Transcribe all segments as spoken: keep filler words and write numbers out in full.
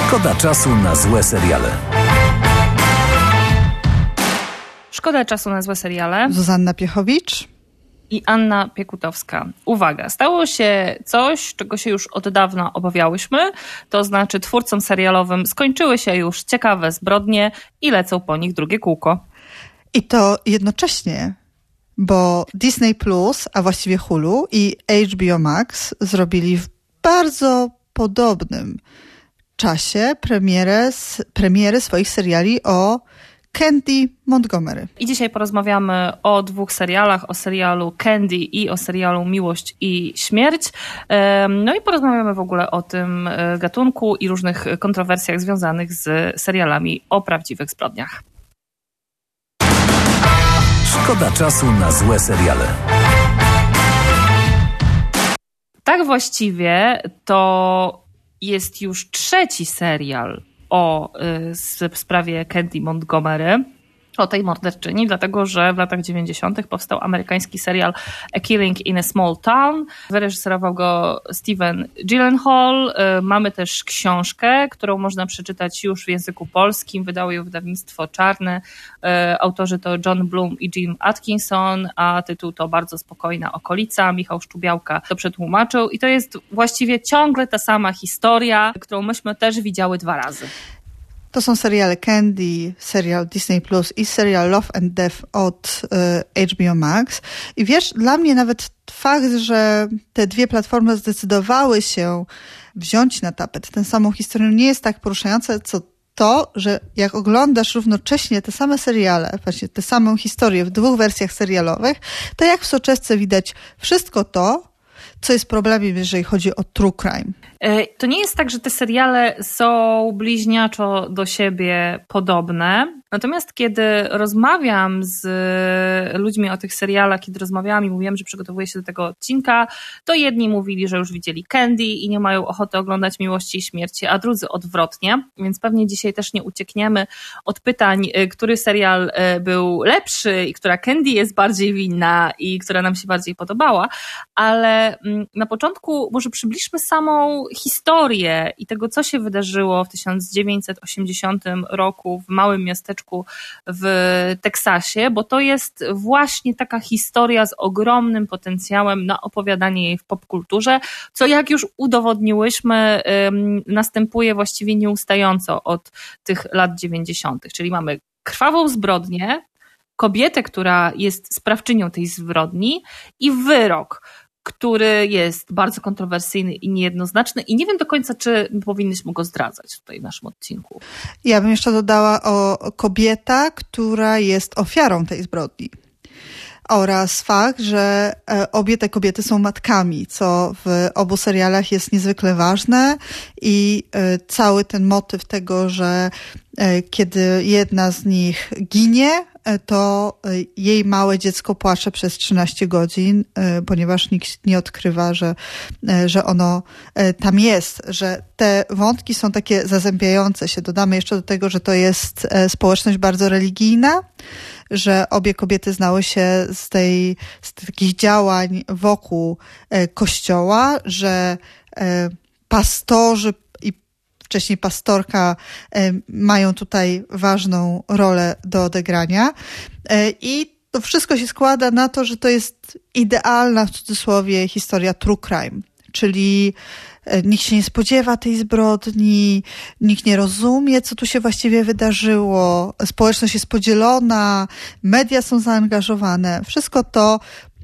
Szkoda czasu na złe seriale. Szkoda czasu na złe seriale. Zuzanna Piechowicz i Anna Piekutowska. Uwaga, stało się coś, czego się już od dawna obawiałyśmy, to znaczy twórcom serialowym skończyły się już ciekawe zbrodnie i lecą po nich drugie kółko. I to jednocześnie, bo Disney Plus, a właściwie Hulu i H B O Max zrobili w bardzo podobnym czasie premierę, premiery swoich seriali o Candy Montgomery. I dzisiaj porozmawiamy o dwóch serialach, o serialu Candy i o serialu Miłość i Śmierć. No i porozmawiamy w ogóle o tym gatunku i różnych kontrowersjach związanych z serialami o prawdziwych zbrodniach. Szkoda czasu na złe seriale. Tak właściwie to jest już trzeci serial o y, sprawie Candy Montgomery, o tej morderczyni, dlatego że w latach dziewięćdziesiątych powstał amerykański serial A Killing in a Small Town. Wyreżyserował go Steven Gyllenhaal. Mamy też książkę, którą można przeczytać już w języku polskim. Wydało ją wydawnictwo Czarne. Autorzy to John Bloom i Jim Atkinson, a tytuł to Bardzo spokojna okolica. Michał Szczubiałka to przetłumaczył i to jest właściwie ciągle ta sama historia, którą myśmy też widziały dwa razy. To są seriale Candy, serial Disney Plus i serial Love and Death od y, H B O Max. I wiesz, dla mnie nawet fakt, że te dwie platformy zdecydowały się wziąć na tapet tę samą historię, nie jest tak poruszające, co to, że jak oglądasz równocześnie te same seriale, właśnie tę samą historię w dwóch wersjach serialowych, to jak w soczewce widać wszystko to, co jest problemem, jeżeli chodzi o true crime. To nie jest tak, że te seriale są bliźniaczo do siebie podobne. Natomiast kiedy rozmawiam z ludźmi o tych serialach, kiedy rozmawiałam i mówiłam, że przygotowuję się do tego odcinka, to jedni mówili, że już widzieli Candy i nie mają ochoty oglądać Miłości i Śmierci, a drudzy odwrotnie. Więc pewnie dzisiaj też nie uciekniemy od pytań, który serial był lepszy i która Candy jest bardziej winna i która nam się bardziej podobała. Ale na początku może przybliżmy samą historię i tego, co się wydarzyło w tysiąc dziewięćset osiemdziesiątym roku w małym miasteczku w Teksasie, bo to jest właśnie taka historia z ogromnym potencjałem na opowiadanie jej w popkulturze, co jak już udowodniłyśmy, następuje właściwie nieustająco od tych lat dziewięćdziesiątych. Czyli mamy krwawą zbrodnię, kobietę, która jest sprawczynią tej zbrodni i wyrok, który jest bardzo kontrowersyjny i niejednoznaczny i nie wiem do końca, czy powinnyśmy go zdradzać tutaj w naszym odcinku. Ja bym jeszcze dodała o kobieta, która jest ofiarą tej zbrodni. Oraz fakt, że obie te kobiety są matkami, co w obu serialach jest niezwykle ważne i cały ten motyw tego, że kiedy jedna z nich ginie, to jej małe dziecko płacze przez trzynaście godzin, ponieważ nikt nie odkrywa, że, że ono tam jest, że te wątki są takie zazębiające się. Dodamy jeszcze do tego, że to jest społeczność bardzo religijna, że obie kobiety znały się z, tej, z takich działań wokół kościoła, że pastorzy i wcześniej pastorka mają tutaj ważną rolę do odegrania. I to wszystko się składa na to, że to jest idealna, w cudzysłowie, historia true crime, czyli nikt się nie spodziewa tej zbrodni, nikt nie rozumie, co tu się właściwie wydarzyło, społeczność jest podzielona, media są zaangażowane. Wszystko to,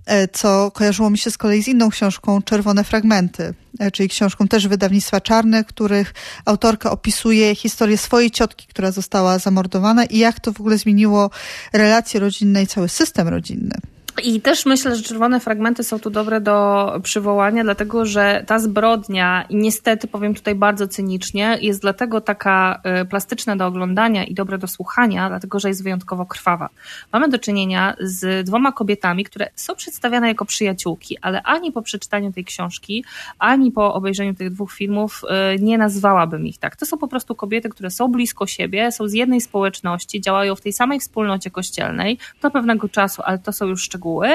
co kojarzyło mi się z kolei z inną książką Czerwone fragmenty, czyli książką też wydawnictwa Czarne, których autorka opisuje historię swojej ciotki, która została zamordowana i jak to w ogóle zmieniło relacje rodzinne i cały system rodzinny. I też myślę, że Czerwone fragmenty są tu dobre do przywołania, dlatego że ta zbrodnia, i niestety powiem tutaj bardzo cynicznie, jest dlatego taka plastyczna do oglądania i dobre do słuchania, dlatego że jest wyjątkowo krwawa. Mamy do czynienia z dwoma kobietami, które są przedstawiane jako przyjaciółki, ale ani po przeczytaniu tej książki, ani po obejrzeniu tych dwóch filmów nie nazwałabym ich tak. To są po prostu kobiety, które są blisko siebie, są z jednej społeczności, działają w tej samej wspólnocie kościelnej do pewnego czasu, ale to są już szczegóły reguły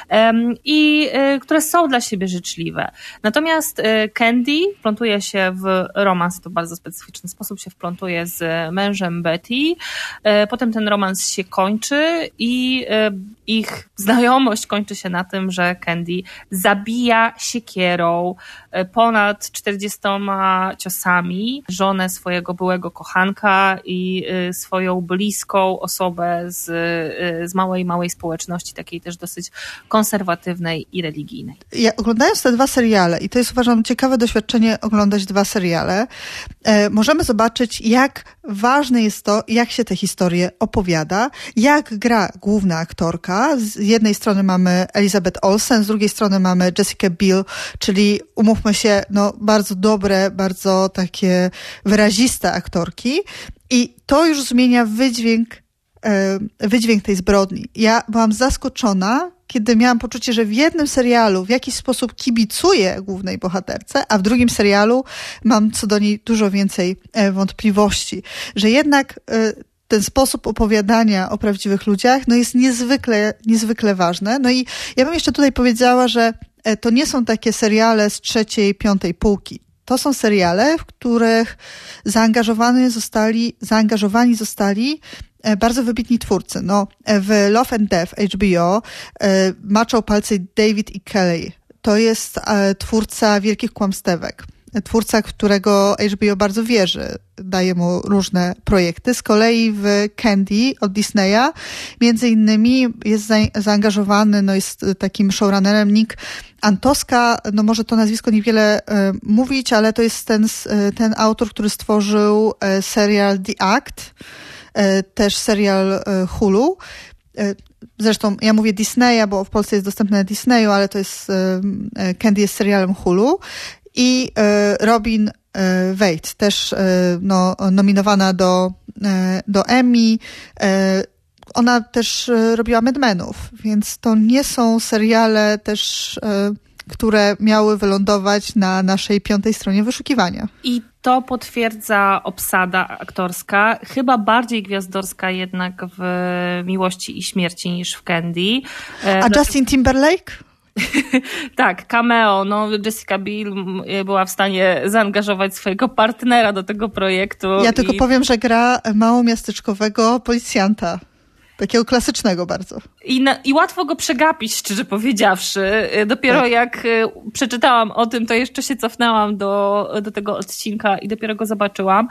i które są dla siebie życzliwe. Natomiast Candy wplątuje się w romans, to w bardzo specyficzny sposób się wplątuje z mężem Betty. Potem ten romans się kończy i ich znajomość kończy się na tym, że Candy zabija siekierą ponad czterdziestoma ciosami żonę swojego byłego kochanka i swoją bliską osobę z, z małej, małej społeczności, takiej też dosyć konserwatywnej i religijnej. Ja oglądając te dwa seriale, i to jest uważam ciekawe doświadczenie oglądać dwa seriale, e, możemy zobaczyć, jak ważne jest to, jak się te historie opowiada, jak gra główna aktorka. Z jednej strony mamy Elizabeth Olsen, z drugiej strony mamy Jessica Biel, czyli umówmy się, no bardzo dobre, bardzo takie wyraziste aktorki. I to już zmienia wydźwięk, e, wydźwięk tej zbrodni. Ja byłam zaskoczona, kiedy miałam poczucie, że w jednym serialu w jakiś sposób kibicuję głównej bohaterce, a w drugim serialu mam co do niej dużo więcej wątpliwości. Że jednak ten sposób opowiadania o prawdziwych ludziach no jest niezwykle, niezwykle ważny. No i ja bym jeszcze tutaj powiedziała, że to nie są takie seriale z trzeciej, piątej półki. To są seriale, w których zaangażowani zostali, zaangażowani zostali bardzo wybitni twórcy. No, w Love and Death H B O e, maczał palce David E. Kelley. To jest e, twórca Wielkich Kłamstewek. Twórca, którego H B O bardzo wierzy. Daje mu różne projekty. Z kolei w Candy od Disneya między innymi jest za, zaangażowany, no jest takim showrunnerem Nick Antosca. No może to nazwisko niewiele e, mówić, ale to jest ten, ten autor, który stworzył e, serial The Act, też serial Hulu. Zresztą ja mówię Disneya, bo w Polsce jest dostępne na Disneyu, ale to jest Candy jest serialem Hulu. I Robin Wright, też no, nominowana do, do Emmy. Ona też robiła Mad Menów, więc to nie są seriale też, które miały wylądować na naszej piątej stronie wyszukiwania. I to potwierdza obsada aktorska, chyba bardziej gwiazdorska jednak w Miłości i Śmierci niż w Candy. A Justin Timberlake? Tak, cameo. No, Jessica Biel była w stanie zaangażować swojego partnera do tego projektu. Ja tylko i... powiem, że gra małomiasteczkowego policjanta. Takiego klasycznego bardzo. I, na, I łatwo go przegapić, szczerze powiedziawszy. Dopiero tak. jak przeczytałam o tym, to jeszcze się cofnęłam do, do tego odcinka i dopiero go zobaczyłam.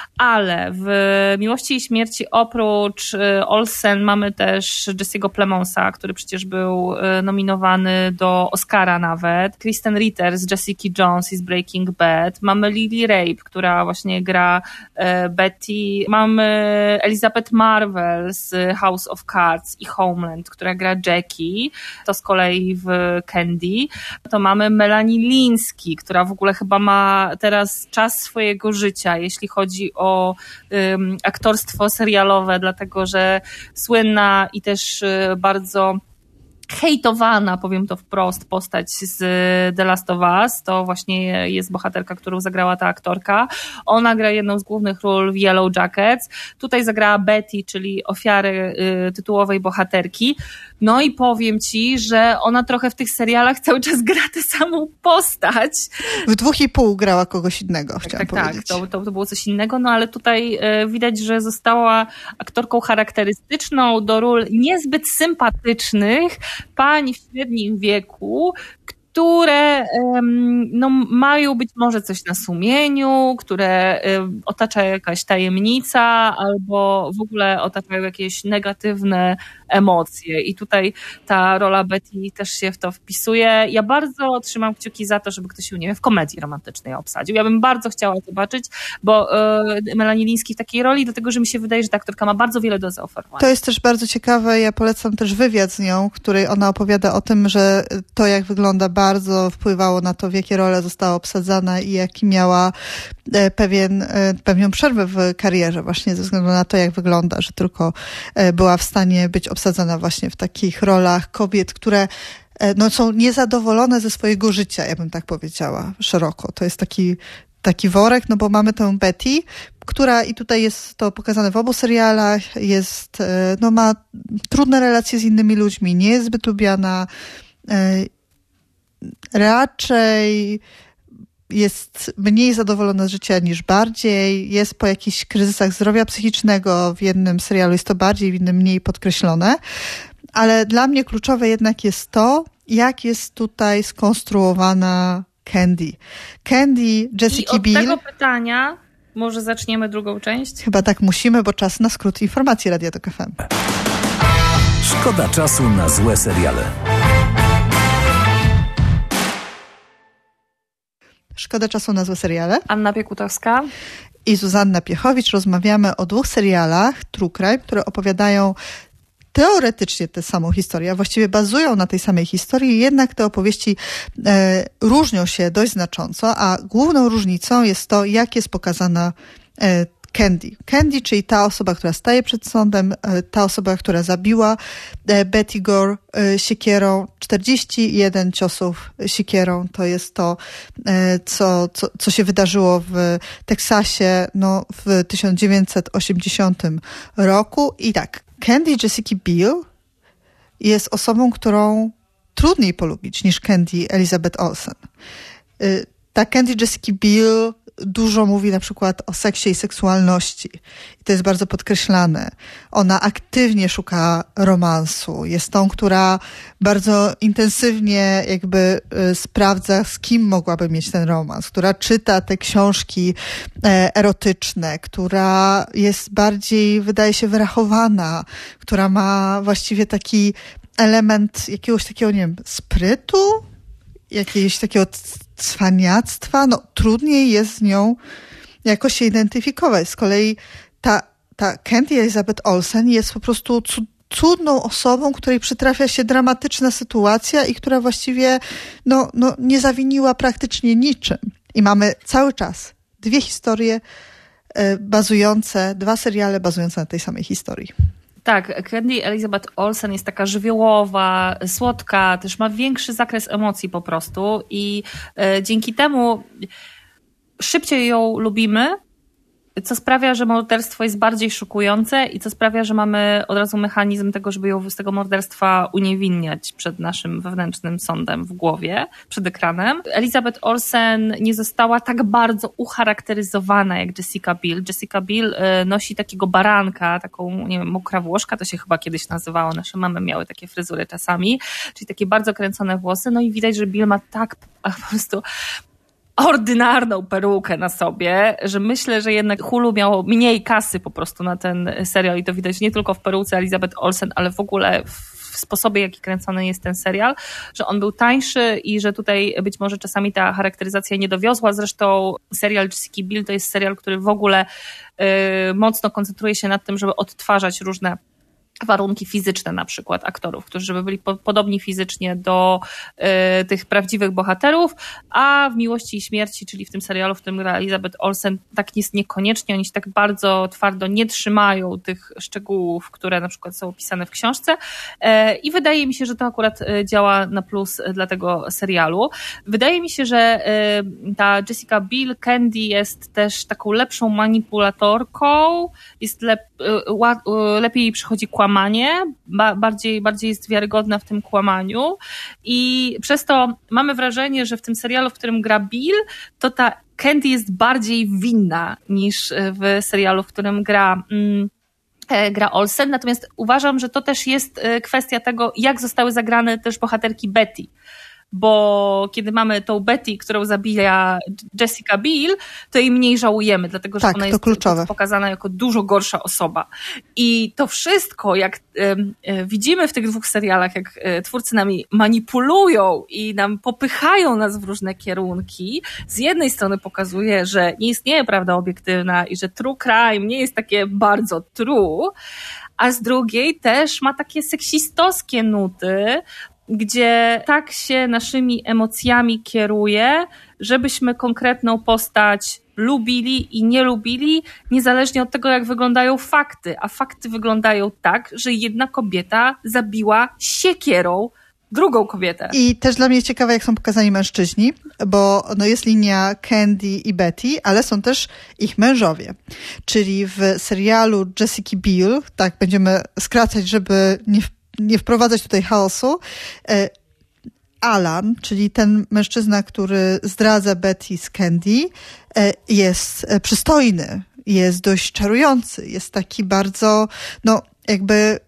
Ale w Miłości i Śmierci oprócz Olsen mamy też Jesse'ego Plemonsa, który przecież był nominowany do Oscara nawet. Kristen Ritter z Jessica Jones i z Breaking Bad. Mamy Lily Rabe, która właśnie gra Betty. Mamy Elizabeth Marvel z House of Cards i Homeland, która gra Jackie, to z kolei w Candy. To mamy Melanie Linsky, która w ogóle chyba ma teraz czas swojego życia, jeśli chodzi o um, aktorstwo serialowe, dlatego że słynna i też bardzo hejtowana, powiem to wprost, postać z The Last of Us, to właśnie jest bohaterka, którą zagrała ta aktorka. Ona gra jedną z głównych ról w Yellow Jackets. Tutaj zagrała Betty, czyli ofiary y, tytułowej bohaterki. No i powiem ci, że ona trochę w tych serialach cały czas gra tę samą postać. W dwóch i pół grała kogoś innego, chciałam tak, powiedzieć. Tak, to, to, to było coś innego, no ale tutaj y, widać, że została aktorką charakterystyczną do ról niezbyt sympatycznych, pań w średnim wieku, które no, mają być może coś na sumieniu, które otacza jakaś tajemnica albo w ogóle otaczają jakieś negatywne emocje. I tutaj ta rola Betty też się w to wpisuje. Ja bardzo trzymam kciuki za to, żeby ktoś się, nie wiem, w komedii romantycznej obsadził. Ja bym bardzo chciała zobaczyć, bo y, Melanie Linsky w takiej roli, dlatego że mi się wydaje, że ta aktorka ma bardzo wiele do zaoferowania. To jest też bardzo ciekawe. Ja polecam też wywiad z nią, w której ona opowiada o tym, że to, jak wygląda, bardzo wpływało na to, w jakie role została obsadzana i jaki miała pewien, pewną przerwę w karierze właśnie ze względu na to, jak wygląda, że tylko była w stanie być obsadzana właśnie w takich rolach kobiet, które no, są niezadowolone ze swojego życia, ja bym tak powiedziała szeroko. To jest taki taki worek, no bo mamy tę Betty, która, i tutaj jest to pokazane w obu serialach, jest, no ma trudne relacje z innymi ludźmi, nie jest zbyt lubiana, raczej jest mniej zadowolona z życia niż bardziej, jest po jakichś kryzysach zdrowia psychicznego, w jednym serialu jest to bardziej, w innym mniej podkreślone, ale dla mnie kluczowe jednak jest to, jak jest tutaj skonstruowana Candy. Candy, Jessica Biel. I od tego pytania może zaczniemy drugą część? Chyba tak musimy, bo czas na skrót informacji Radia Tok F M. Szkoda czasu na złe seriale. Szkoda czasu na złe seriale. Anna Piekutowska i Zuzanna Piechowicz. Rozmawiamy o dwóch serialach True Crime, które opowiadają teoretycznie tę samą historię, a właściwie bazują na tej samej historii, jednak te opowieści e, różnią się dość znacząco, a główną różnicą jest to, jak jest pokazana e, Candy. Candy, czyli ta osoba, która staje przed sądem, e, ta osoba, która zabiła e, Betty Gore e, siekierą, czterdzieści jeden ciosów siekierą. To jest to, e, co, co, co się wydarzyło w Teksasie no, w tysiąc dziewięćset osiemdziesiątym roku. I tak, Candy Jessica Biel jest osobą, którą trudniej polubić niż Candy Elizabeth Olsen. Ta Candy Jessica Biel dużo mówi na przykład o seksie i seksualności. I to jest bardzo podkreślane. Ona aktywnie szuka romansu. Jest tą, która bardzo intensywnie jakby y, sprawdza, z kim mogłaby mieć ten romans. Która czyta te książki e, erotyczne. Która jest bardziej, wydaje się, wyrachowana. Która ma właściwie taki element jakiegoś takiego, nie wiem, sprytu? Jakiegoś takiego cwaniactwa, no trudniej jest z nią jakoś się identyfikować. Z kolei ta, ta Candy Elizabeth Olsen jest po prostu cudną osobą, której przytrafia się dramatyczna sytuacja i która właściwie no, no, nie zawiniła praktycznie niczym. I mamy cały czas dwie historie y, bazujące, dwa seriale bazujące na tej samej historii. Tak, Candy Elizabeth Olsen jest taka żywiołowa, słodka, też ma większy zakres emocji po prostu i e, dzięki temu szybciej ją lubimy, co sprawia, że morderstwo jest bardziej szokujące i co sprawia, że mamy od razu mechanizm tego, żeby ją z tego morderstwa uniewinniać przed naszym wewnętrznym sądem w głowie, przed ekranem. Elizabeth Olsen nie została tak bardzo ucharakteryzowana jak Jessica Biel. Jessica Biel nosi takiego baranka, taką, nie wiem, mokra włoszka, to się chyba kiedyś nazywało, nasze mamy miały takie fryzury czasami, czyli takie bardzo kręcone włosy, no i widać, że Biel ma tak po prostu ordynarną perukę na sobie, że myślę, że jednak Hulu miało mniej kasy po prostu na ten serial i to widać nie tylko w peruce Elizabeth Olsen, ale w ogóle w sposobie, jaki kręcony jest ten serial, że on był tańszy i że tutaj być może czasami ta charakteryzacja nie dowiozła. Zresztą serial Jessica Biel to jest serial, który w ogóle yy, mocno koncentruje się nad tym, żeby odtwarzać różne warunki fizyczne na przykład aktorów, którzy żeby byli po, podobni fizycznie do y, tych prawdziwych bohaterów, a w Miłości i Śmierci, czyli w tym serialu, w którym gra Elizabeth Olsen, tak jest niekoniecznie, oni się tak bardzo twardo nie trzymają tych szczegółów, które na przykład są opisane w książce y, i wydaje mi się, że to akurat działa na plus dla tego serialu. Wydaje mi się, że y, ta Jessica Biel, Candy jest też taką lepszą manipulatorką, jest lep, y, ła, y, lepiej jej przychodzi kłamanie, bardziej, bardziej jest wiarygodna w tym kłamaniu i przez to mamy wrażenie, że w tym serialu, w którym gra Bill, to ta Candy jest bardziej winna niż w serialu, w którym gra mm, gra Olsen, natomiast uważam, że to też jest kwestia tego, jak zostały zagrane też bohaterki Betty. Bo kiedy mamy tą Betty, którą zabija Jessica Biel, to jej mniej żałujemy, dlatego że tak, ona jest kluczowe. pokazana jako dużo gorsza osoba. I to wszystko, jak y, y, widzimy w tych dwóch serialach, jak y, twórcy nami manipulują i nam popychają nas w różne kierunki, z jednej strony pokazuje, że nie istnieje prawda obiektywna i że true crime nie jest takie bardzo true, a z drugiej też ma takie seksistowskie nuty, gdzie tak się naszymi emocjami kieruje, żebyśmy konkretną postać lubili i nie lubili, niezależnie od tego, jak wyglądają fakty. A fakty wyglądają tak, że jedna kobieta zabiła siekierą drugą kobietę. I też dla mnie jest ciekawe, jak są pokazani mężczyźni, bo no jest linia Candy i Betty, ale są też ich mężowie. Czyli w serialu Jessica Biel, tak będziemy skracać, żeby nie, nie wprowadzać tutaj chaosu, Alan, czyli ten mężczyzna, który zdradza Betty z Candy, jest przystojny, jest dość czarujący, jest taki bardzo, no jakby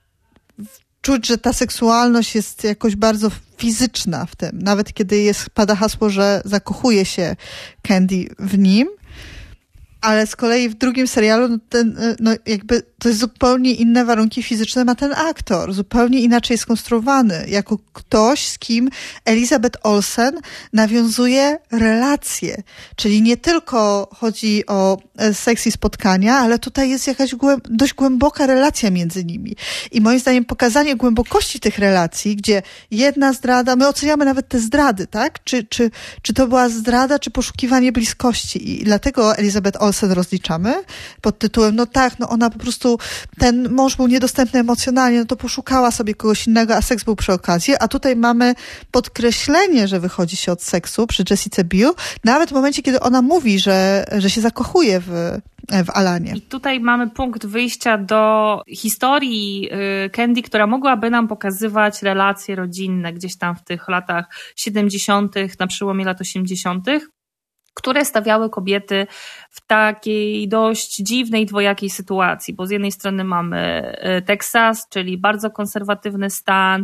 czuć, że ta seksualność jest jakoś bardzo fizyczna w tym. Nawet kiedy jest, pada hasło, że zakochuje się Candy w nim. Ale z kolei w drugim serialu no ten, no jakby to jest zupełnie inne warunki fizyczne ma ten aktor. Zupełnie inaczej skonstruowany. Jako ktoś, z kim Elizabeth Olsen nawiązuje relacje. Czyli nie tylko chodzi o seks i spotkania, ale tutaj jest jakaś głęb- dość głęboka relacja między nimi. I moim zdaniem pokazanie głębokości tych relacji, gdzie jedna zdrada, my oceniamy nawet te zdrady, tak? Czy, czy, czy to była zdrada, czy poszukiwanie bliskości. I dlatego Elizabeth Olsen rozliczamy pod tytułem, no tak, no ona po prostu, ten mąż był niedostępny emocjonalnie, no to poszukała sobie kogoś innego, a seks był przy okazji, a tutaj mamy podkreślenie, że wychodzi się od seksu przy Jessica Biel, nawet w momencie, kiedy ona mówi, że, że się zakochuje w, w Alanie. I tutaj mamy punkt wyjścia do historii Candy, która mogłaby nam pokazywać relacje rodzinne gdzieś tam w tych latach siedemdziesiątych, na przełomie lat osiemdziesiątych, które stawiały kobiety w takiej dość dziwnej, dwojakiej sytuacji, bo z jednej strony mamy Teksas, czyli bardzo konserwatywny stan,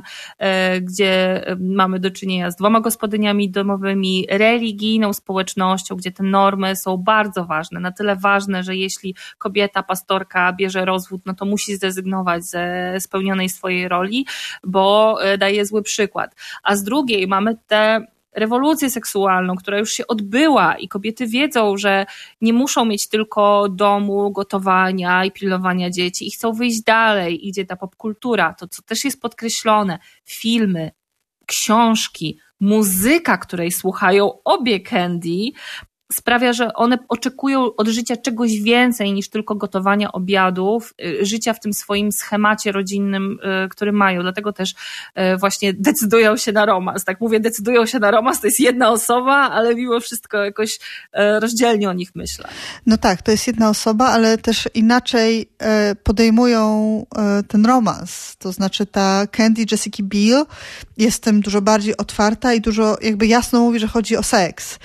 gdzie mamy do czynienia z dwoma gospodyniami domowymi, religijną społecznością, gdzie te normy są bardzo ważne, na tyle ważne, że jeśli kobieta, pastorka bierze rozwód, no to musi zrezygnować ze spełnionej swojej roli, bo daje zły przykład. A z drugiej mamy tę rewolucję seksualną, która już się odbyła i kobiety wiedzą, że nie muszą mieć tylko domu, gotowania i pilnowania dzieci i chcą wyjść dalej, idzie ta popkultura, to co też jest podkreślone, filmy, książki, muzyka, której słuchają obie Candy, sprawia, że one oczekują od życia czegoś więcej niż tylko gotowania obiadów, życia w tym swoim schemacie rodzinnym, który mają. Dlatego też właśnie decydują się na romans. Tak mówię, decydują się na romans, to jest jedna osoba, ale mimo wszystko jakoś rozdzielnie o nich myślę. No tak, to jest jedna osoba, ale też inaczej podejmują ten romans. To znaczy ta Candy Jessica Biel jest tym dużo bardziej otwarta i dużo jakby jasno mówi, że chodzi o seks.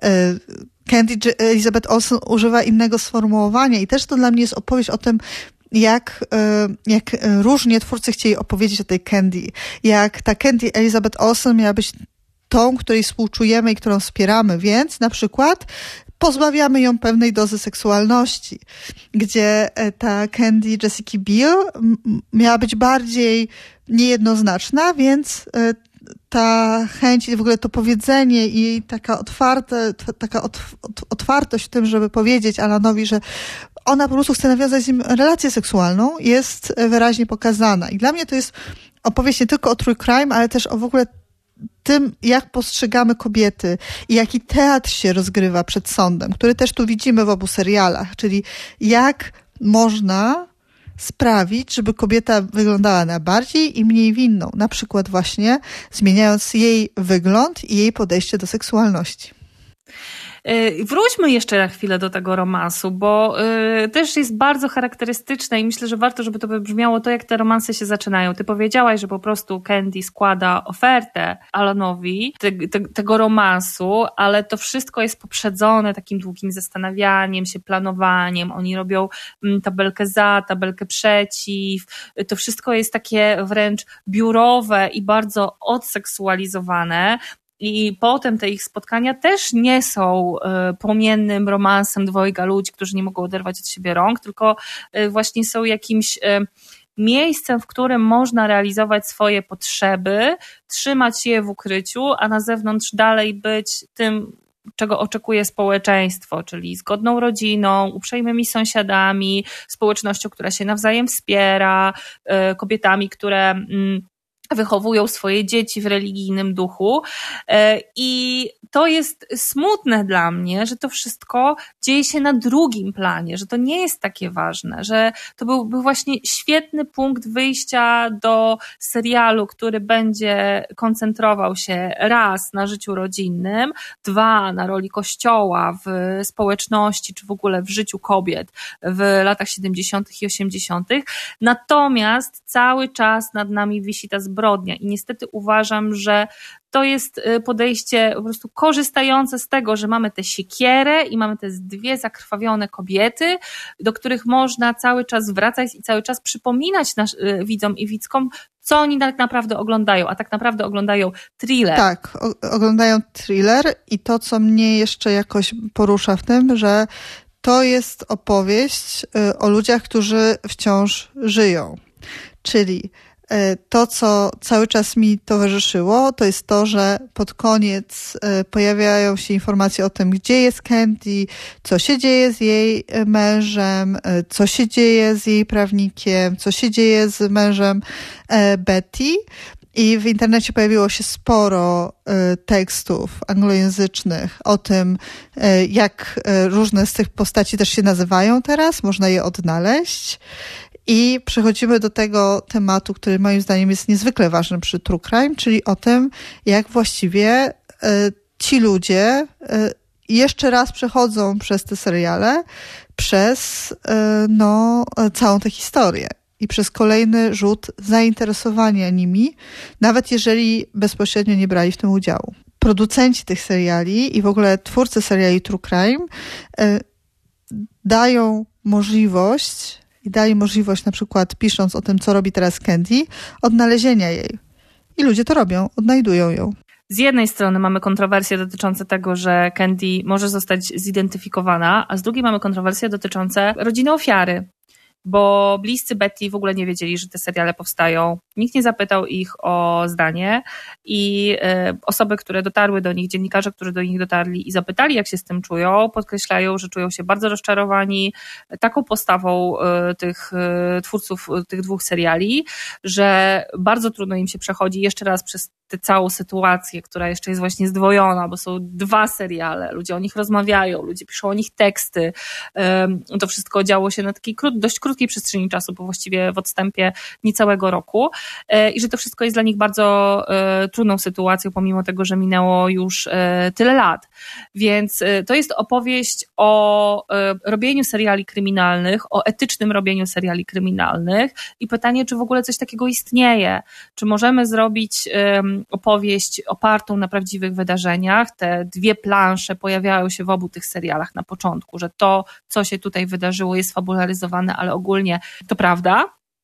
Candy Elizabeth Olsen używa innego sformułowania i też to dla mnie jest opowieść o tym, jak, jak różnie twórcy chcieli opowiedzieć o tej Candy. Jak ta Candy Elizabeth Olsen miała być tą, której współczujemy i którą wspieramy, więc na przykład pozbawiamy ją pewnej dozy seksualności, gdzie ta Candy Jessica Biel miała być bardziej niejednoznaczna, więc ta chęć i w ogóle to powiedzenie i taka otwarte, taka otwartość w tym, żeby powiedzieć Alanowi, że ona po prostu chce nawiązać z nim relację seksualną, jest wyraźnie pokazana. I dla mnie to jest opowieść nie tylko o true crime, ale też o w ogóle tym, jak postrzegamy kobiety i jaki teatr się rozgrywa przed sądem, który też tu widzimy w obu serialach, czyli jak można sprawić, żeby kobieta wyglądała na bardziej i mniej winną. Na przykład właśnie zmieniając jej wygląd i jej podejście do seksualności. Wróćmy jeszcze na chwilę do tego romansu, bo y, też jest bardzo charakterystyczne i myślę, że warto, żeby to wybrzmiało to, jak te romanse się zaczynają. Ty powiedziałaś, że po prostu Candy składa ofertę Alanowi te, te, tego romansu, ale to wszystko jest poprzedzone takim długim zastanawianiem się, planowaniem. Oni robią mm, tabelkę za, tabelkę przeciw. To wszystko jest takie wręcz biurowe i bardzo odseksualizowane. I potem te ich spotkania też nie są y, płomiennym romansem dwojga ludzi, którzy nie mogą oderwać od siebie rąk, tylko y, właśnie są jakimś y, miejscem, w którym można realizować swoje potrzeby, trzymać je w ukryciu, a na zewnątrz dalej być tym, czego oczekuje społeczeństwo, czyli zgodną rodziną, uprzejmymi sąsiadami, społecznością, która się nawzajem wspiera, y, kobietami, które... Y, wychowują swoje dzieci w religijnym duchu i to jest smutne dla mnie, że to wszystko dzieje się na drugim planie, że to nie jest takie ważne, że to byłby właśnie świetny punkt wyjścia do serialu, który będzie koncentrował się raz na życiu rodzinnym, dwa na roli Kościoła w społeczności, czy w ogóle w życiu kobiet w latach siedemdziesiątych i osiemdziesiątych. Natomiast cały czas nad nami wisi ta zbrodnia i niestety uważam, że to jest podejście po prostu korzystające z tego, że mamy tę siekierę i mamy te dwie zakrwawione kobiety, do których można cały czas wracać i cały czas przypominać nasz, widzom i widzkom, co oni tak naprawdę oglądają, a tak naprawdę oglądają thriller. Tak, o- oglądają thriller i to, co mnie jeszcze jakoś porusza w tym, że to jest opowieść o ludziach, którzy wciąż żyją. Czyli to, co cały czas mi towarzyszyło, to jest to, że pod koniec pojawiają się informacje o tym, gdzie jest Candy, co się dzieje z jej mężem, co się dzieje z jej prawnikiem, co się dzieje z mężem Betty. I w internecie pojawiło się sporo tekstów anglojęzycznych o tym, jak różne z tych postaci też się nazywają teraz, można je odnaleźć. I przechodzimy do tego tematu, który moim zdaniem jest niezwykle ważny przy True Crime, czyli o tym, jak właściwie ci ludzie jeszcze raz przechodzą przez te seriale, przez no, całą tę historię i przez kolejny rzut zainteresowania nimi, nawet jeżeli bezpośrednio nie brali w tym udziału. Producenci tych seriali i w ogóle twórcy seriali True Crime dają możliwość i dali możliwość, na przykład pisząc o tym, co robi teraz Candy, odnalezienia jej. I ludzie to robią, odnajdują ją. Z jednej strony mamy kontrowersje dotyczące tego, że Candy może zostać zidentyfikowana, a z drugiej mamy kontrowersje dotyczące rodziny ofiary, bo bliscy Betty w ogóle nie wiedzieli, że te seriale powstają. Nikt nie zapytał ich o zdanie i y, osoby, które dotarły do nich, dziennikarze, którzy do nich dotarli i zapytali, jak się z tym czują, podkreślają, że czują się bardzo rozczarowani taką postawą y, tych y, twórców y, tych dwóch seriali, że bardzo trudno im się przechodzi jeszcze raz przez tę całą sytuację, która jeszcze jest właśnie zdwojona, bo są dwa seriale, ludzie o nich rozmawiają, ludzie piszą o nich teksty. Y, to wszystko działo się na takiej krót, dość krótkiej przestrzeni czasu, bo właściwie w odstępie niecałego roku i że to wszystko jest dla nich bardzo trudną sytuacją, pomimo tego, że minęło już tyle lat. Więc to jest opowieść o robieniu seriali kryminalnych, o etycznym robieniu seriali kryminalnych i pytanie, czy w ogóle coś takiego istnieje. Czy możemy zrobić opowieść opartą na prawdziwych wydarzeniach. Te dwie plansze pojawiają się w obu tych serialach na początku, że to, co się tutaj wydarzyło, jest fabularyzowane, ale ogólnie to prawda.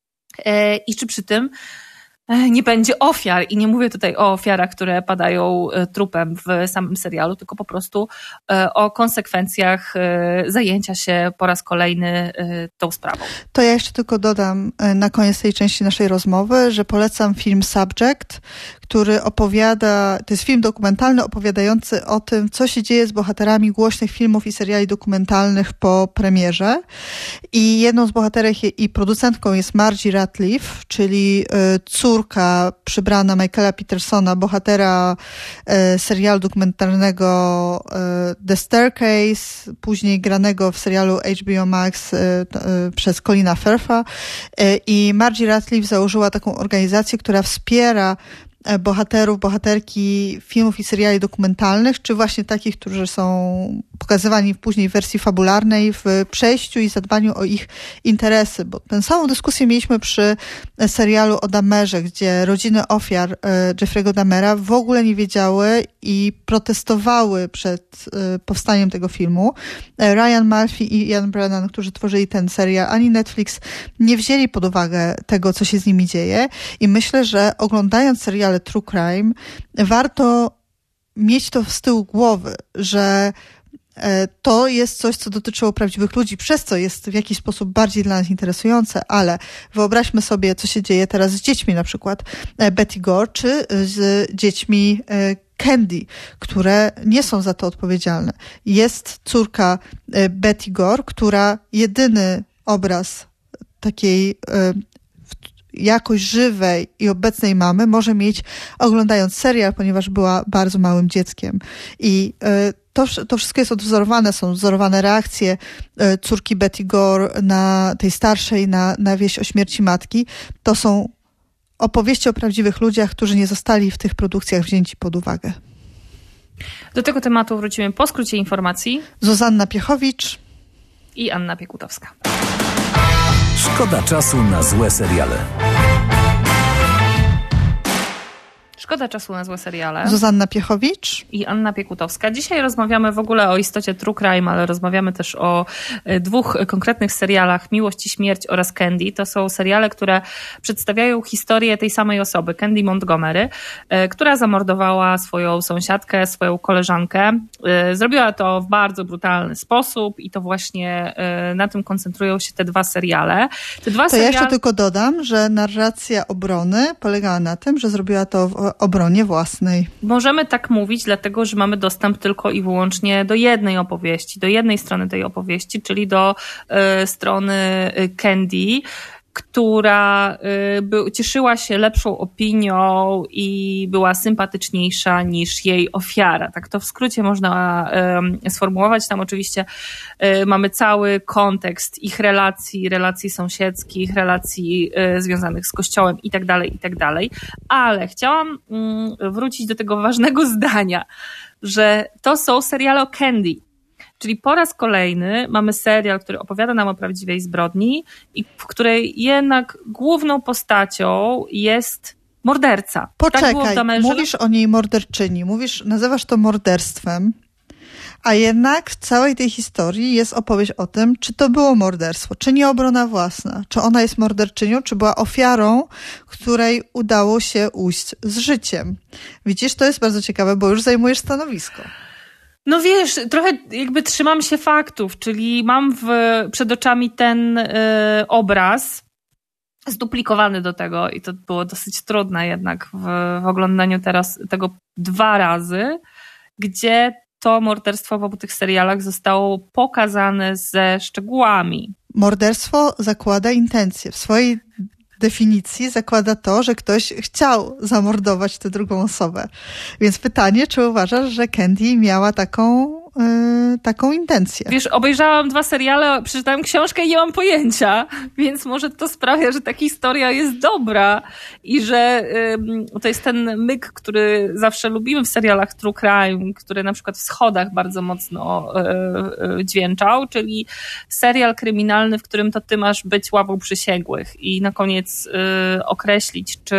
I czy przy tym nie będzie ofiar. I nie mówię tutaj o ofiarach, które padają trupem w samym serialu, tylko po prostu o konsekwencjach zajęcia się po raz kolejny tą sprawą. To ja jeszcze tylko dodam na koniec tej części naszej rozmowy, że polecam film Subject, który opowiada, to jest film dokumentalny opowiadający o tym, co się dzieje z bohaterami głośnych filmów i seriali dokumentalnych po premierze. I jedną z bohaterek i producentką jest Margie Ratcliffe, czyli córka przybrana Michaela Petersona, bohatera serialu dokumentalnego The Staircase, później granego w serialu H B O Max przez Colina Firtha. I Margie Ratcliffe założyła taką organizację, która wspiera bohaterów, bohaterki filmów i seriali dokumentalnych, czy właśnie takich, którzy są pokazywani później w wersji fabularnej, w przejściu i zadbaniu o ich interesy. Bo tę samą dyskusję mieliśmy przy serialu o Dahmerze, gdzie rodziny ofiar Jeffrey'ego Dahmera w ogóle nie wiedziały i protestowały przed powstaniem tego filmu. Ryan Murphy i Ian Brennan, którzy tworzyli ten serial, ani Netflix nie wzięli pod uwagę tego, co się z nimi dzieje. I myślę, że oglądając seriale True Crime, warto mieć to z tyłu głowy, że to jest coś, co dotyczyło prawdziwych ludzi, przez co jest w jakiś sposób bardziej dla nas interesujące, ale wyobraźmy sobie, co się dzieje teraz z dziećmi, na przykład Betty Gore, czy z dziećmi Candy, które nie są za to odpowiedzialne. Jest córka Betty Gore, która jedyny obraz takiej jakość żywej i obecnej mamy może mieć oglądając serial, ponieważ była bardzo małym dzieckiem. I to, to wszystko jest odwzorowane, są wzorowane reakcje córki Betty Gore na tej starszej, na, na wieść o śmierci matki. To są opowieści o prawdziwych ludziach, którzy nie zostali w tych produkcjach wzięci pod uwagę. Do tego tematu wrócimy po skrócie informacji. Zuzanna Piechowicz i Anna Piekutowska. Szkoda czasu na złe seriale. Szkoda czasu na złe seriale. Zuzanna Piechowicz i Anna Piekutowska. Dzisiaj rozmawiamy w ogóle o istocie true crime, ale rozmawiamy też o dwóch konkretnych serialach, Miłość i Śmierć oraz Candy. To są seriale, które przedstawiają historię tej samej osoby, Candy Montgomery, która zamordowała swoją sąsiadkę, swoją koleżankę. Zrobiła to w bardzo brutalny sposób i to właśnie na tym koncentrują się te dwa seriale. Te dwa to seriale... ja jeszcze tylko dodam, że narracja obrony polegała na tym, że zrobiła to w obronie własnej. Możemy tak mówić, dlatego że mamy dostęp tylko i wyłącznie do jednej opowieści, do jednej strony tej opowieści, czyli do y, strony Candy, która y, by, cieszyła się lepszą opinią i była sympatyczniejsza niż jej ofiara. Tak to w skrócie można y, sformułować. Tam oczywiście y, mamy cały kontekst ich relacji, relacji sąsiedzkich, relacji y, związanych z kościołem i tak dalej, i tak dalej. Ale chciałam y, wrócić do tego ważnego zdania, że to są seriale o Candy. Czyli po raz kolejny mamy serial, który opowiada nam o prawdziwej zbrodni i w której jednak główną postacią jest morderca. Poczekaj, tak mówisz o niej morderczyni, mówisz, nazywasz to morderstwem, a jednak w całej tej historii jest opowieść o tym, czy to było morderstwo, czy nie obrona własna, czy ona jest morderczynią, czy była ofiarą, której udało się ujść z życiem. Widzisz, to jest bardzo ciekawe, bo już zajmujesz stanowisko. No wiesz, trochę jakby trzymam się faktów, czyli mam w, przed oczami ten y, obraz zduplikowany do tego i to było dosyć trudne jednak w, w oglądaniu teraz tego dwa razy, gdzie to morderstwo w obu tych serialach zostało pokazane ze szczegółami. Morderstwo zakłada intencję. W swojej definicji zakłada to, że ktoś chciał zamordować tę drugą osobę. Więc pytanie, czy uważasz, że Candy miała taką, yy, taką intencję? Wiesz, obejrzałam dwa seriale, przeczytałam książkę i nie mam pojęcia, więc może to sprawia, że ta historia jest dobra i że yy, to jest ten myk, który zawsze lubimy w serialach true crime, który na przykład w Schodach bardzo mocno yy, yy, dźwięczał, czyli serial kryminalny, w którym to ty masz być ławą przysięgłych i na koniec y, określić, czy,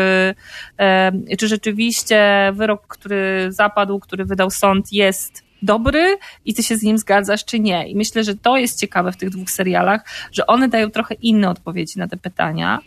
y, czy rzeczywiście wyrok, który zapadł, który wydał sąd, jest dobry i ty się z nim zgadzasz, czy nie. I myślę, że to jest ciekawe w tych dwóch serialach, że one dają trochę inne odpowiedzi na te pytania.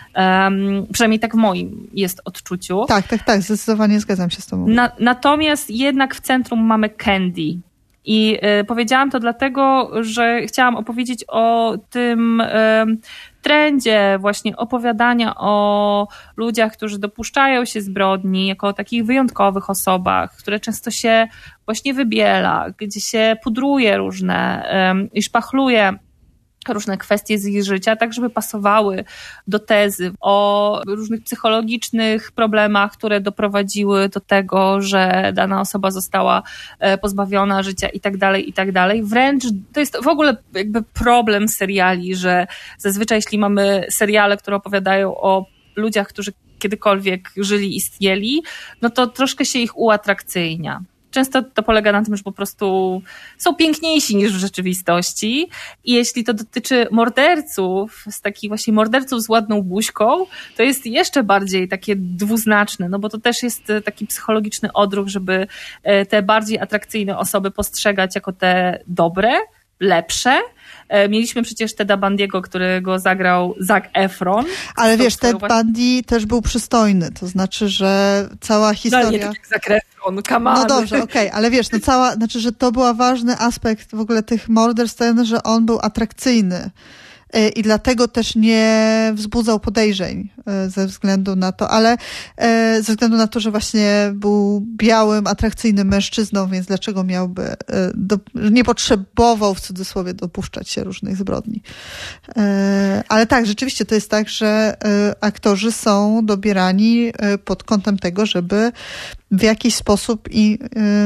Um, przynajmniej tak w moim jest odczuciu. Tak, tak, tak, zdecydowanie zgadzam się z tobą. Na, natomiast jednak w centrum mamy Candy. I y, powiedziałam to dlatego, że chciałam opowiedzieć o tym y, trendzie właśnie opowiadania o ludziach, którzy dopuszczają się zbrodni, jako o takich wyjątkowych osobach, które często się właśnie wybiela, gdzie się pudruje różne y, i szpachluje różne kwestie z ich życia, tak żeby pasowały do tezy o różnych psychologicznych problemach, które doprowadziły do tego, że dana osoba została pozbawiona życia i tak dalej, i tak dalej. Wręcz to jest w ogóle jakby problem seriali, że zazwyczaj jeśli mamy seriale, które opowiadają o ludziach, którzy kiedykolwiek żyli, istnieli, no to troszkę się ich uatrakcyjnia. Często to polega na tym, że po prostu są piękniejsi niż w rzeczywistości i jeśli to dotyczy morderców, z takich właśnie morderców z ładną buźką, to jest jeszcze bardziej takie dwuznaczne, no bo to też jest taki psychologiczny odruch, żeby te bardziej atrakcyjne osoby postrzegać jako te dobre, lepsze. Mieliśmy przecież Teda Bundy'ego, którego zagrał Zac Efron. Ale wiesz, Ted Bundy też był przystojny, to znaczy, że cała historia... No nie tak jak Zac Efron, come on. No dobrze, okej, okay, ale wiesz, no cała, znaczy, że to był ważny aspekt w ogóle tych morderstw, ten, że on był atrakcyjny. i dlatego też nie wzbudzał podejrzeń ze względu na to, ale ze względu na to, że właśnie był białym, atrakcyjnym mężczyzną, więc dlaczego miałby, do, nie potrzebował w cudzysłowie dopuszczać się różnych zbrodni. Ale tak, rzeczywiście to jest tak, że aktorzy są dobierani pod kątem tego, żeby w jakiś sposób i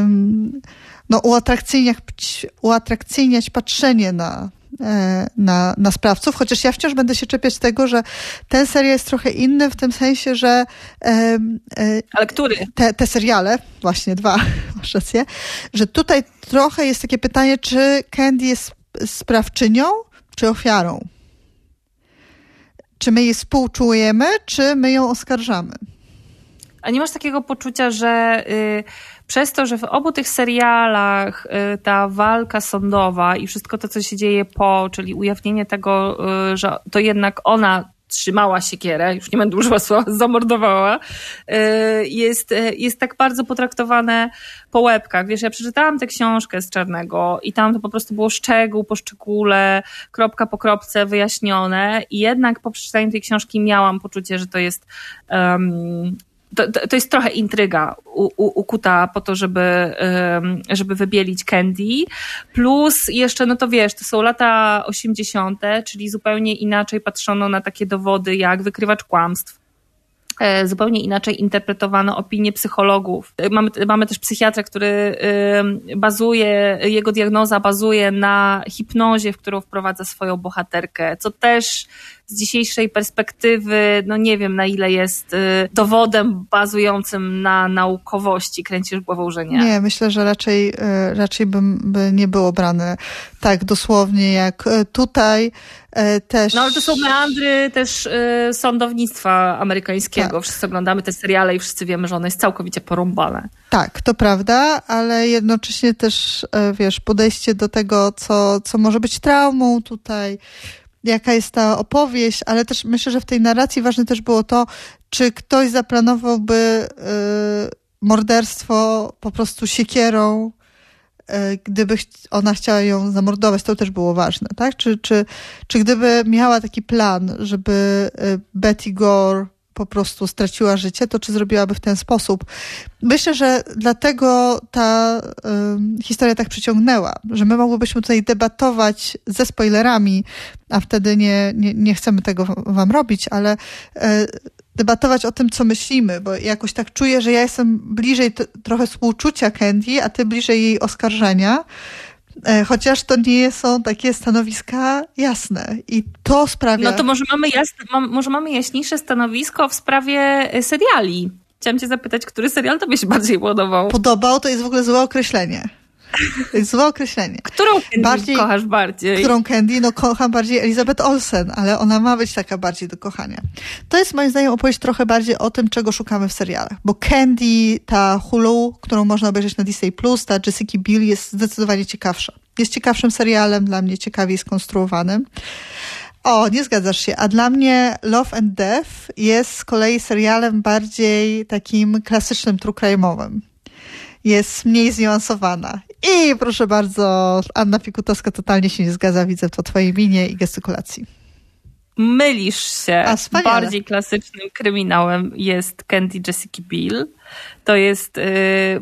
no, uatrakcyjniać, uatrakcyjniać patrzenie na, na, na sprawców, chociaż ja wciąż będę się czepiać tego, że ten serial jest trochę inny w tym sensie, że e, e, ale który? Te, te seriale, właśnie dwa, masz rację, że tutaj trochę jest takie pytanie, czy Candy jest sprawczynią, czy ofiarą? Czy my jej współczujemy, czy my ją oskarżamy? A nie masz takiego poczucia, że y, przez to, że w obu tych serialach y, ta walka sądowa i wszystko to, co się dzieje po, czyli ujawnienie tego, y, że to jednak ona trzymała siekierę, już nie będę użyła słowa, zamordowała, y, jest, y, jest tak bardzo potraktowane po łebkach. Wiesz, ja przeczytałam tę książkę z Czarnego i tam to po prostu było szczegół po szczególe, kropka po kropce wyjaśnione i jednak po przeczytaniu tej książki miałam poczucie, że to jest um, To, to, to jest trochę intryga u, u, ukuta po to, żeby, żeby wybielić Candy. Plus jeszcze, no to wiesz, to są lata osiemdziesiąte, czyli zupełnie inaczej patrzono na takie dowody jak wykrywacz kłamstw. Zupełnie inaczej interpretowano opinie psychologów. Mamy, mamy też psychiatrę, który bazuje, jego diagnoza bazuje na hipnozie, w którą wprowadza swoją bohaterkę, co też z dzisiejszej perspektywy, no nie wiem na ile jest dowodem bazującym na naukowości. Kręcisz głową, że nie. Nie, myślę, że raczej, raczej by, by nie było brane tak dosłownie jak tutaj. Też... No ale to są meandry też y, sądownictwa amerykańskiego. Tak. Wszyscy oglądamy te seriale i wszyscy wiemy, że ono jest całkowicie porąbane. Tak, to prawda, ale jednocześnie też, wiesz, podejście do tego, co, co może być traumą tutaj, jaka jest ta opowieść, ale też myślę, że w tej narracji ważne też było to, czy ktoś zaplanowałby y, morderstwo po prostu siekierą, gdyby ona chciała ją zamordować, to też było ważne, tak? Czy, czy, czy gdyby miała taki plan, żeby Betty Gore po prostu straciła życie, to czy zrobiłaby w ten sposób? Myślę, że dlatego ta y, historia tak przyciągnęła, że my mogłybyśmy tutaj debatować ze spoilerami, a wtedy nie, nie, nie chcemy tego wam robić, ale y, debatować o tym, co myślimy, bo jakoś tak czuję, że ja jestem bliżej t- trochę współczucia Candy, a ty bliżej jej oskarżenia, e, chociaż to nie są takie stanowiska jasne i to sprawia... No to może mamy, jasne, mam, może mamy jaśniejsze stanowisko w sprawie seriali. Chciałam cię zapytać, który serial tobie się bardziej podobał? Podobał, to jest w ogóle złe określenie. To jest złe określenie. Którą Candy bardziej, kochasz bardziej? Którą Candy? No kocham bardziej Elizabeth Olsen, ale ona ma być taka bardziej do kochania. To jest moim zdaniem opowieść trochę bardziej o tym, czego szukamy w serialach. Bo Candy, ta Hulu, którą można obejrzeć na Disney plus, ta Jessica Biel jest zdecydowanie ciekawsza. Jest ciekawszym serialem, dla mnie ciekawiej skonstruowanym. O, nie zgadzasz się. A dla mnie Love and Death jest z kolei serialem bardziej takim klasycznym true crime'owym. Jest mniej zniuansowana. I proszę bardzo, Anna Pikutowska totalnie się nie zgadza, widzę to twojej minie i gestykulacji. Mylisz się. A, wspaniale. Bardziej klasycznym kryminałem jest Candy Jessica Biel. To jest y,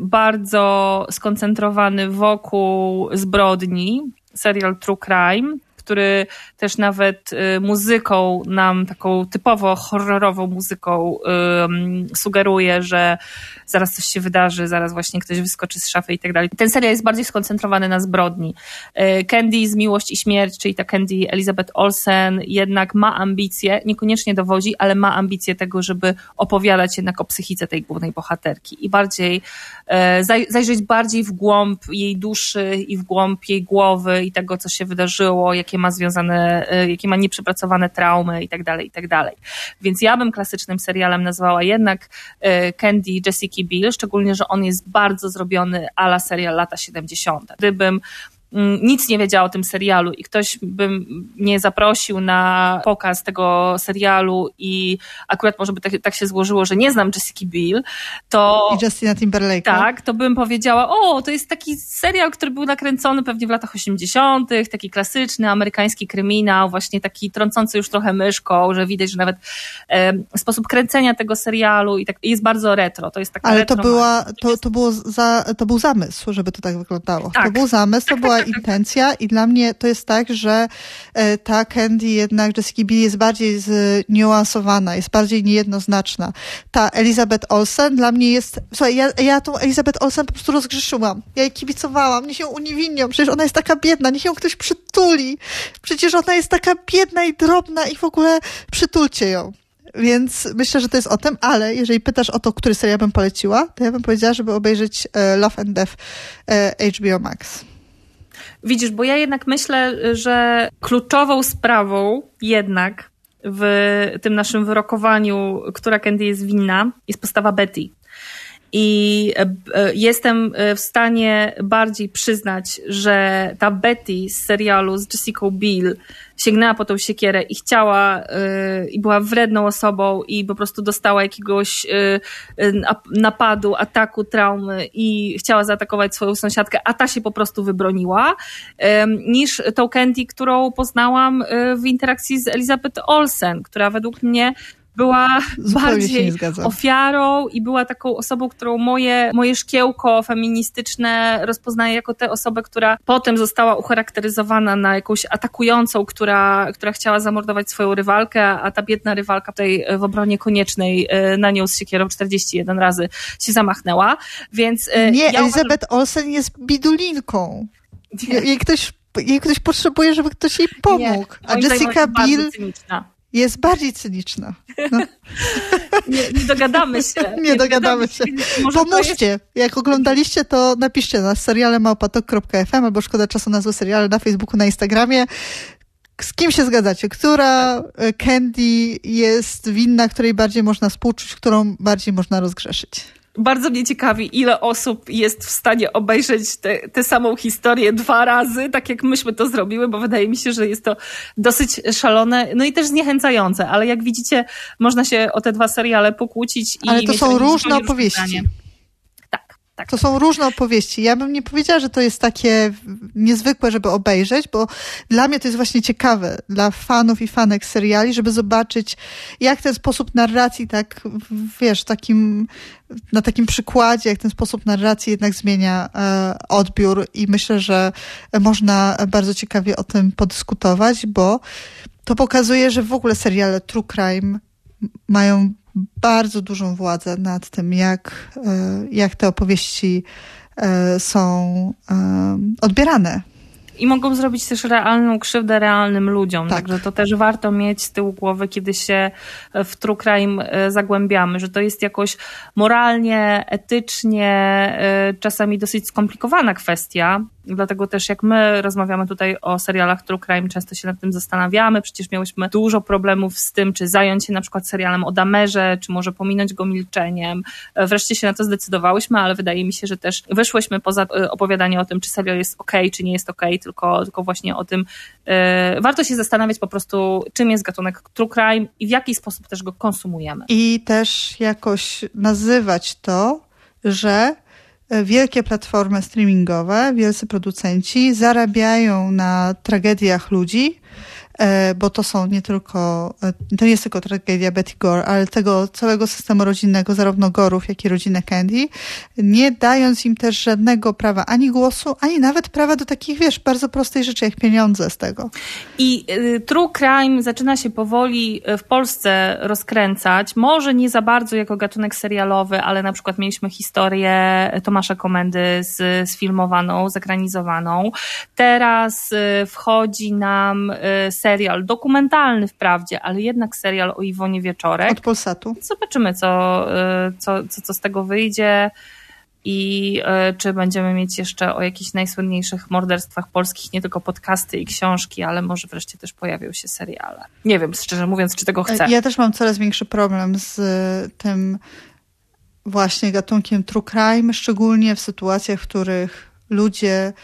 bardzo skoncentrowany wokół zbrodni, serial True Crime, który też nawet y, muzyką nam, taką typowo horrorową muzyką y, sugeruje, że zaraz coś się wydarzy, zaraz właśnie ktoś wyskoczy z szafy i tak dalej. Ten serial jest bardziej skoncentrowany na zbrodni. Y, Candy z Miłość i Śmierć, czyli ta Candy Elizabeth Olsen jednak ma ambicje, niekoniecznie dowodzi, ale ma ambicje tego, żeby opowiadać jednak o psychice tej głównej bohaterki i bardziej y, zaj- zajrzeć bardziej w głąb jej duszy i w głąb jej głowy i tego, co się wydarzyło, jakie ma związane, jakie ma nieprzepracowane traumy i tak dalej, i tak dalej. Więc ja bym klasycznym serialem nazwała jednak Candy Jessica Biel, szczególnie, że on jest bardzo zrobiony a la serial lata siedemdziesiąte. Gdybym nic nie wiedziała o tym serialu i ktoś by mnie zaprosił na pokaz tego serialu i akurat może by tak, tak się złożyło, że nie znam Jessica Biel, to... I Justina Timberlake'a. Tak, to bym powiedziała, o, to jest taki serial, który był nakręcony pewnie w latach osiemdziesiątych, taki klasyczny, amerykański kryminał, właśnie taki trącący już trochę myszką, że widać, że nawet e, sposób kręcenia tego serialu i tak jest bardzo retro. To jest taka Ale retro, to, była, to, to, było za, to był zamysł, żeby to tak wyglądało. Tak. To był zamysł, to była intencja i dla mnie to jest tak, że ta Candy jednak, Jessica Biel jest bardziej zniuansowana, jest bardziej niejednoznaczna. Ta Elizabeth Olsen dla mnie jest... Słuchaj, ja, ja tą Elizabeth Olsen po prostu rozgrzeszyłam. Ja jej kibicowałam, niech ją uniewinnią, przecież ona jest taka biedna, niech ją ktoś przytuli. Przecież ona jest taka biedna i drobna i w ogóle przytulcie ją. Więc myślę, że to jest o tym, ale jeżeli pytasz o to, który serial bym poleciła, to ja bym powiedziała, żeby obejrzeć Love and Death H B O Max. Widzisz, bo ja jednak myślę, że kluczową sprawą jednak w tym naszym wyrokowaniu, która Candy jest winna, jest postawa Betty. I jestem w stanie bardziej przyznać, że ta Betty z serialu z Jessica Biel sięgnęła po tą siekierę i chciała yy, i była wredną osobą i po prostu dostała jakiegoś yy, napadu, ataku, traumy i chciała zaatakować swoją sąsiadkę, a ta się po prostu wybroniła, yy, niż tą Candy, którą poznałam yy, w interakcji z Elizabeth Olsen, która według mnie była Zupełnie bardziej ofiarą i była taką osobą, którą moje, moje szkiełko feministyczne rozpoznaje jako tę osobę, która potem została ucharakteryzowana na jakąś atakującą, która, która chciała zamordować swoją rywalkę, a ta biedna rywalka tutaj w obronie koniecznej na nią z siekierą czterdzieści jeden razy się zamachnęła. Więc nie, ja Elizabeth uważam... Olsen jest bidulinką. Jej ktoś, jej ktoś potrzebuje, żeby ktoś jej pomógł. Nie, a Jessica Biel jest bardziej cyniczna. No. Nie, nie dogadamy się. Nie, nie dogadamy się. Może pomóżcie. Jest... Jak oglądaliście, to napiszcie na seriale małpatok kropka f m albo Szkoda Czasu na Złe Seriale na Facebooku, na Instagramie. Z kim się zgadzacie? Która Candy jest winna, której bardziej można współczuć, którą bardziej można rozgrzeszyć? Bardzo mnie ciekawi, ile osób jest w stanie obejrzeć tę samą historię dwa razy, tak jak myśmy to zrobiły, bo wydaje mi się, że jest to dosyć szalone, no i też zniechęcające, ale jak widzicie, można się o te dwa seriale pokłócić. Ale i to mieć są różne opowieści. Tak. Tak. To są różne opowieści. Ja bym nie powiedziała, że to jest takie niezwykłe, żeby obejrzeć, bo dla mnie to jest właśnie ciekawe, dla fanów i fanek seriali, żeby zobaczyć, jak ten sposób narracji, tak, wiesz, takim, na takim przykładzie, jak ten sposób narracji jednak zmienia e, odbiór i myślę, że można bardzo ciekawie o tym podyskutować, bo to pokazuje, że w ogóle seriale True Crime mają bardzo dużą władzę nad tym, jak, jak te opowieści są odbierane. I mogą zrobić też realną krzywdę realnym ludziom. Tak. Także to też warto mieć z tyłu głowy, kiedy się w true crime zagłębiamy, że to jest jakoś moralnie, etycznie, czasami dosyć skomplikowana kwestia. Dlatego też jak my rozmawiamy tutaj o serialach true crime, często się nad tym zastanawiamy. Przecież miałyśmy dużo problemów z tym, czy zająć się na przykład serialem o Damerze, czy może pominąć go milczeniem. Wreszcie się na to zdecydowałyśmy, ale wydaje mi się, że też wyszłyśmy poza opowiadanie o tym, czy serial jest okej, czy nie jest okej, tylko, tylko właśnie o tym. Yy, warto się zastanawiać po prostu, czym jest gatunek true crime i w jaki sposób też go konsumujemy. I też jakoś nazywać to, że wielkie platformy streamingowe, wielcy producenci zarabiają na tragediach ludzi, bo to są nie tylko, to nie jest tylko tragedia Betty Gore, ale tego całego systemu rodzinnego, zarówno Gorów, jak i rodziny Candy, nie dając im też żadnego prawa ani głosu, ani nawet prawa do takich, wiesz, bardzo prostej rzeczy, jak pieniądze z tego. I y, true crime zaczyna się powoli w Polsce rozkręcać, może nie za bardzo jako gatunek serialowy, ale na przykład mieliśmy historię Tomasza Komendy z, sfilmowaną, zekranizowaną. Teraz y, wchodzi nam y, serial dokumentalny wprawdzie, ale jednak serial o Iwonie Wieczorek. Od Polsatu. Zobaczymy, co, co, co, co z tego wyjdzie i czy będziemy mieć jeszcze o jakichś najsłynniejszych morderstwach polskich nie tylko podcasty i książki, ale może wreszcie też pojawią się seriale. Nie wiem, szczerze mówiąc, czy tego chcę. Ja też mam coraz większy problem z tym właśnie gatunkiem true crime, szczególnie w sytuacjach, w których ludzie,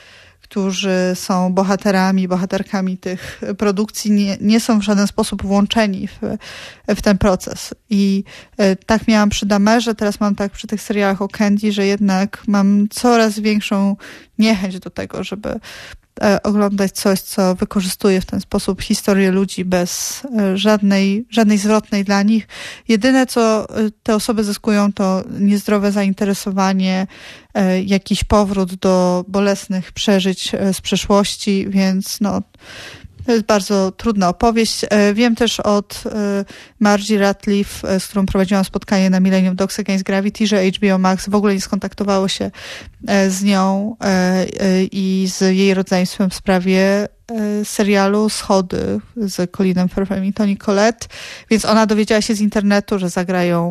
którzy są bohaterami, bohaterkami tych produkcji, nie, nie są w żaden sposób włączeni w, w ten proces. I tak miałam przy Damerze, teraz mam tak przy tych serialach o Candy, że jednak mam coraz większą niechęć do tego, żeby oglądać coś, co wykorzystuje w ten sposób historię ludzi bez żadnej, żadnej zwrotnej dla nich. Jedyne, co te osoby zyskują, to niezdrowe zainteresowanie, jakiś powrót do bolesnych przeżyć z przeszłości, więc no, to jest bardzo trudna opowieść. Wiem też od Margie Ratcliffe, z którą prowadziłam spotkanie na Millennium Dogs Against Gravity, że H B O Max w ogóle nie skontaktowało się z nią i z jej rodzeństwem w sprawie serialu Schody z Colinem Firthem i Toni Collette, więc ona dowiedziała się z internetu, że zagrają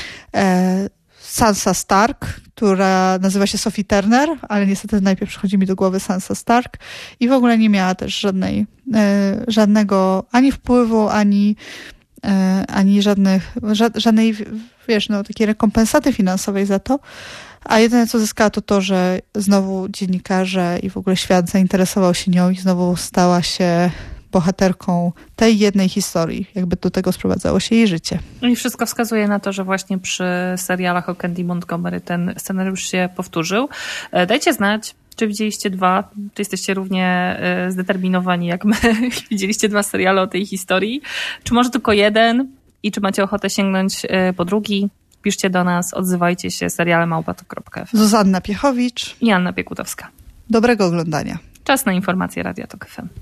Sansa Stark, która nazywa się Sophie Turner, ale niestety najpierw przychodzi mi do głowy Sansa Stark i w ogóle nie miała też żadnej, e, żadnego ani wpływu, ani, e, ani żadnych, ża, żadnej, wiesz, no, takiej rekompensaty finansowej za to. A jedyne, co zyskała, to to, że znowu dziennikarze i w ogóle świat zainteresował się nią i znowu stała się bohaterką tej jednej historii. Jakby do tego sprowadzało się jej życie. I wszystko wskazuje na to, że właśnie przy serialach o Candy Montgomery ten scenariusz się powtórzył. Dajcie znać, czy widzieliście dwa, czy jesteście równie zdeterminowani jak my. Widzieliście dwa seriale o tej historii. Czy może tylko jeden i czy macie ochotę sięgnąć po drugi? Piszcie do nas, odzywajcie się, seriale małpa kropka f m. Zuzanna Piechowicz i Anna Piekutowska. Dobrego oglądania. Czas na informacje Radia Tok F M.